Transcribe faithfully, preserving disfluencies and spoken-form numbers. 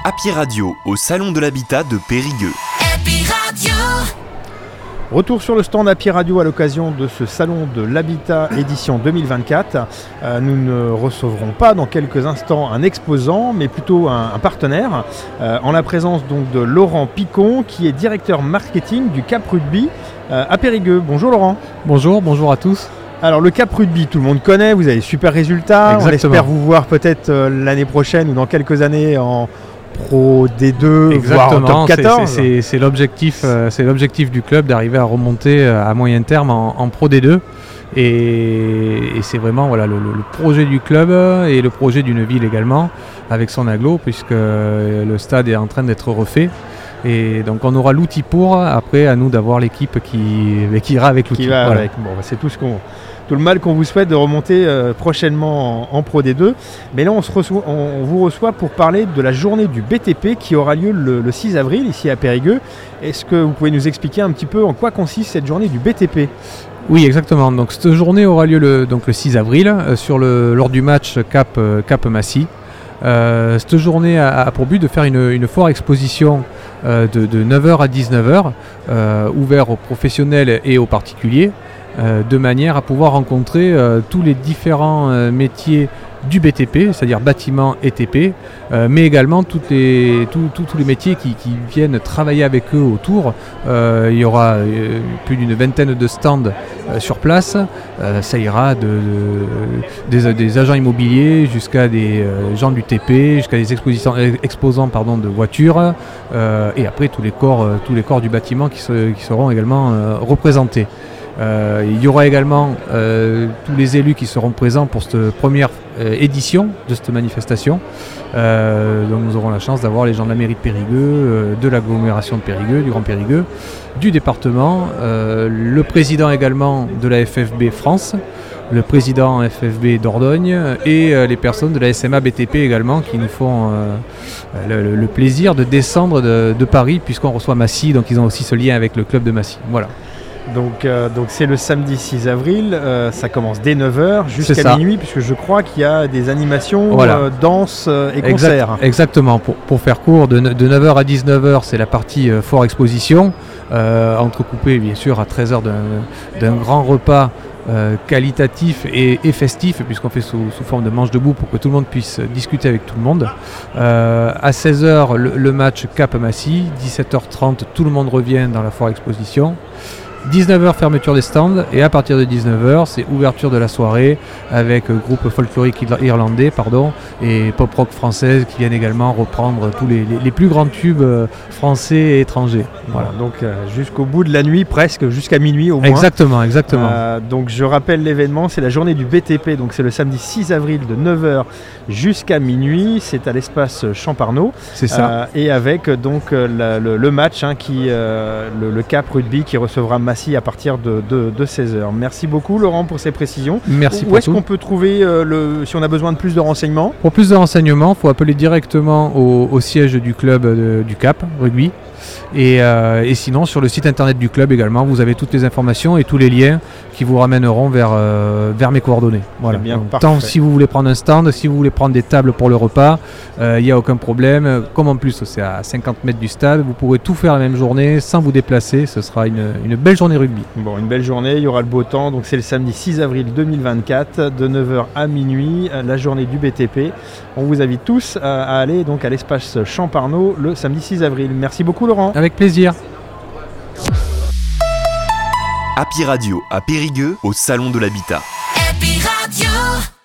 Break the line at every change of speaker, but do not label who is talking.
Happy Radio au Salon de l'Habitat de Périgueux. Happy Radio.
Retour sur le stand Happy Radio à l'occasion de ce Salon de l'Habitat édition deux mille vingt-quatre. Euh, nous ne recevrons pas dans quelques instants un exposant, mais plutôt un, un partenaire, euh, en la présence donc de Laurent Picon, qui est directeur marketing du Cap Rugby euh, à Périgueux. Bonjour Laurent.
Bonjour, bonjour à tous.
Alors le Cap Rugby, tout le monde connaît, vous avez des super résultats. Exactement. On espère vous voir peut-être euh, l'année prochaine ou dans quelques années en Pro D deux,
exactement,
voire en top quatorze.
C'est, c'est, c'est, l'objectif, euh, c'est l'objectif du club d'arriver à remonter euh, à moyen terme en, en Pro D deux. Et, et c'est vraiment voilà, le, le projet du club et le projet d'une ville également, avec son agglo, puisque le stade est en train d'être refait. Et donc on aura l'outil pour, après à nous d'avoir l'équipe qui, qui ira avec l'outil.
Qui va voilà. avec. Bon, c'est tout ce qu'on... tout le mal qu'on vous souhaite de remonter euh, prochainement en, en Pro D deux. Mais là, on, se reçoit, on, on vous reçoit pour parler de la journée du B T P qui aura lieu le, le six avril ici à Périgueux. Est-ce que vous pouvez nous expliquer un petit peu en quoi consiste cette journée du B T P ?
Oui, exactement. Donc cette journée aura lieu le, donc, le six avril euh, sur le, lors du match Cap, euh, Cap Massy. Euh, cette journée a, a pour but de faire une, une foire exposition euh, de, de neuf heures à dix-neuf heures, euh, ouvert aux professionnels et aux particuliers. Euh, de manière à pouvoir rencontrer euh, tous les différents euh, métiers du B T P, c'est-à-dire bâtiment et T P, euh, mais également toutes les, tout, tout, tous les métiers qui, qui viennent travailler avec eux autour. Euh, il y aura euh, plus d'une vingtaine de stands euh, sur place. Euh, ça ira de, de, des, des agents immobiliers jusqu'à des euh, gens du T P, jusqu'à des expositions, exposants pardon, de voitures, euh, et après tous les corps, euh, tous les corps du bâtiment qui, se, qui seront également euh, représentés. Euh, il y aura également euh, tous les élus qui seront présents pour cette première euh, édition de cette manifestation. Euh, donc nous aurons la chance d'avoir les gens de la mairie de Périgueux, euh, de l'agglomération de Périgueux, du Grand Périgueux, du département, euh, le président également de la F F B France, le président F F B Dordogne et euh, les personnes de la S M A B T P également qui nous font euh, le, le plaisir de descendre de, de Paris puisqu'on reçoit Massy, donc ils ont aussi ce lien avec le club de Massy. Voilà.
Donc, euh, donc c'est le samedi six avril, euh, ça commence dès neuf heures jusqu'à minuit, puisque je crois qu'il y a des animations, voilà. euh, danse euh, et concerts.
Exact, exactement, pour, pour faire court, de, de neuf heures à dix-neuf heures, c'est la partie euh, foire exposition, euh, entrecoupée bien sûr à treize heures d'un, d'un grand repas euh, qualitatif et, et festif, puisqu'on fait sous, sous forme de manche debout pour que tout le monde puisse discuter avec tout le monde. Euh, à seize heures, le, le match Cap Massy, dix-sept heures trente, tout le monde revient dans la foire exposition. dix-neuf heures fermeture des stands et à partir de dix-neuf heures c'est ouverture de la soirée avec euh, groupe folklorique irlandais pardon, et pop rock française qui viennent également reprendre tous les, les, les plus grands tubes euh, français et étrangers. Voilà.
Voilà, donc euh, jusqu'au bout de la nuit, presque jusqu'à minuit au moins.
Exactement, exactement.
Euh, donc je rappelle l'événement, c'est la journée du B T P, donc c'est le samedi six avril de neuf heures jusqu'à minuit, c'est à l'espace Champarneau.
C'est ça.
Euh, et avec donc la, le, le match hein, qui euh, le, le Cap Rugby qui recevra Massy à partir de, de, de seize heures. Merci beaucoup Laurent pour ces précisions.
Merci.
Où est-ce tout. qu'on peut trouver euh, le, si on a besoin de plus de renseignements ?
Pour plus de renseignements, il faut appeler directement au, au siège du club de, du Cap Rugby. Et, euh, et sinon sur le site internet du club également vous avez toutes les informations et tous les liens qui vous ramèneront vers, euh, vers mes coordonnées. Voilà.
Bien,
donc, tant si vous voulez prendre un stand, si vous voulez prendre des tables pour le repas, il euh, n'y a aucun problème. Comme en plus c'est à cinquante mètres du stade, vous pourrez tout faire la même journée sans vous déplacer. Ce sera une, une belle journée rugby.
Bon, une belle journée, il y aura le beau temps. Donc c'est le samedi six avril deux mille vingt-quatre de neuf heures à minuit, la journée du B T P. On vous invite tous à, à aller donc à l'espace Champarneau le samedi six avril. Merci beaucoup Laurent.
Avec plaisir.
Happy Radio à Périgueux au Salon de l'Habitat. Happy Radio.